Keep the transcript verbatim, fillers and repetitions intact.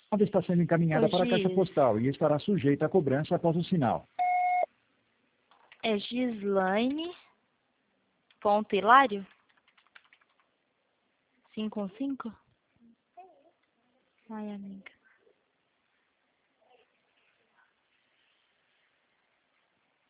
A está sendo encaminhada Ô, para a caixa Giz. postal e estará sujeita à cobrança após o sinal. É Gislaine. Ponto Hilário? cinco um cinco? Ai, amiga.